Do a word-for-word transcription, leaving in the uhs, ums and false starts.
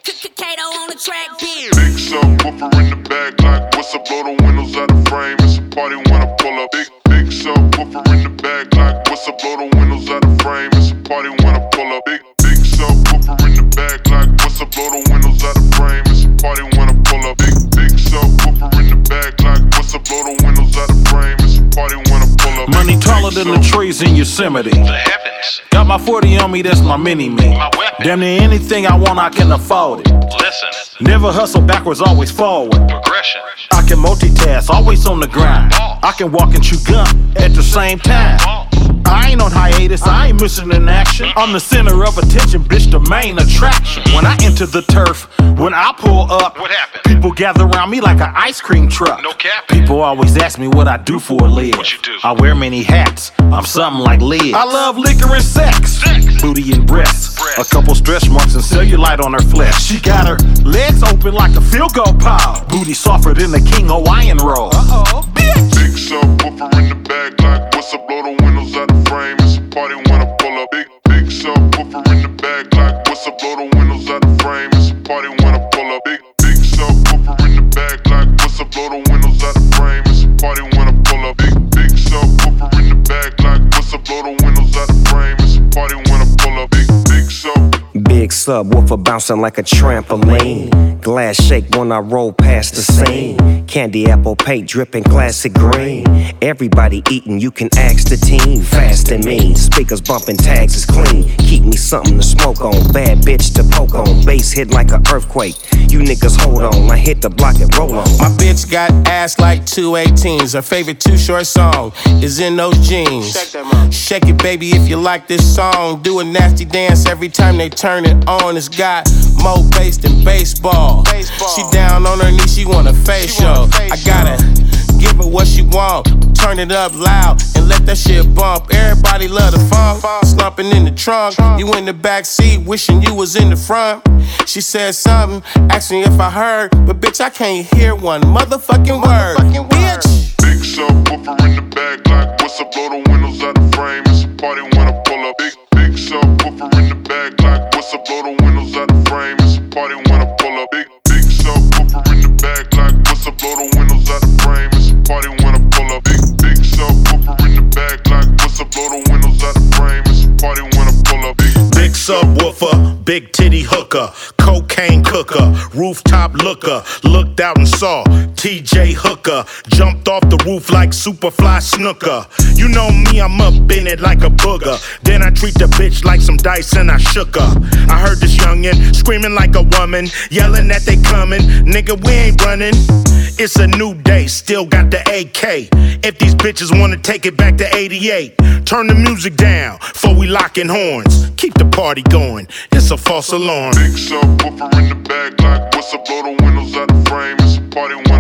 Kato on the track, bitch. Big subwoofer in the bag, like what's up? Blow the windows out of frame. It's a party when I pull up. Big big subwoofer in the bag, like what's up? Blow the windows out of frame. It's a party when I pull up. Big big subwoofer in the bag, like what's up? Blow the windows out of frame. It's a party when I pull up. Big big subwoofer in the bag, like what's up? Blow the windows out of frame. It's a party when I pull up. Money taller than the trees in Yosemite. The heavens. Got my forty on me, that's my mini-me. My weapon. Damn near anything I want, I can afford it. Listen. Never hustle backwards, always forward. Progression. I can multitask, always on the grind. I can walk and chew gum at the same time. I ain't on hiatus, I ain't missing in action. I'm the center of attention, bitch, the main attraction. When I enter the turf, when I pull up, What happened? people gather around me like an ice cream truck. No cap. People always ask me what I do for a live. What you do? I wear many hats, I'm something like Liz. I love liquor and sex, Sex. booty and breasts. Breasts. A couple stretch marks and cellulite on her flesh. She got her legs open like a field goal pile. Booty softer than the King Hawaiian roll. Uh-oh, bitch. Big subwoofer in the bag, like what's up? Blow the windows out of frame. It's a party when I pull up. Big big subwoofer in the bag, like what's up? Blow the windows out of frame. It's a party when I pull up. Big big subwoofer in the bag, like what's up? Blow the windows out of frame. It's a party when I pull up. Big big subwoofer in the bag, like what's up? Blow the windows out of frame. It's a party when I pull up. Big big sub. Big subwoofer bouncing like a trampoline. Glass shake when I roll past the scene. Candy apple paint dripping classic green. Everybody eating, you can ask the team. Fast and mean, speakers bumping, tags is clean. Keep me something to smoke on, bad bitch to poke on. Bass hit like an earthquake. You niggas hold on, I hit the block and roll on. My bitch got ass like two eighteens. Her favorite Too Short song is In Those Jeans. Shake it, baby, if you like this song. Do a nasty dance every time they turn it on. It's got more bass than baseball. baseball. She down on her knees, she want a facial. I gotta give her what she want. Turn it up loud and let that shit bump. Everybody love the funk. Slumping in the trunk. You in the back seat, wishing you was in the front. She said something, asked me if I heard, but bitch, I can't hear one motherfucking word. Bitch. Big subwoofer in the bag, like what's up? Blow the windows out of frame. It's a party when I pull up. Big big subwoofer in the bag, like what's up? Blow the windows out of frame. It's a party when I pull up. Big big subwoofer in the bag, like what's up? Blow the windows out of frame. It's a party when I pull up. Big big subwoofer in the bag, like what's up? Blow the windows out of frame. It's a party when I pull up. Big Big subwoofer, big titty hooker, cocaine cooker, rooftop looker, looked out and saw T J Hooker, jumped off the roof like Superfly Snooker. You know me, I'm up in it like a booger. Then I treat the bitch like some dice and I shook her. I heard this youngin' screaming like a woman, yelling that they coming. Nigga, we ain't running. It's a new day, still got the A K. If these bitches wanna take it back to eighty-eight, turn the music down before we lockin' horns. Keep the party going, it's a false alarm. Big subwoofer in the bag, like what's up? Blow the windows out of frame. It's a party when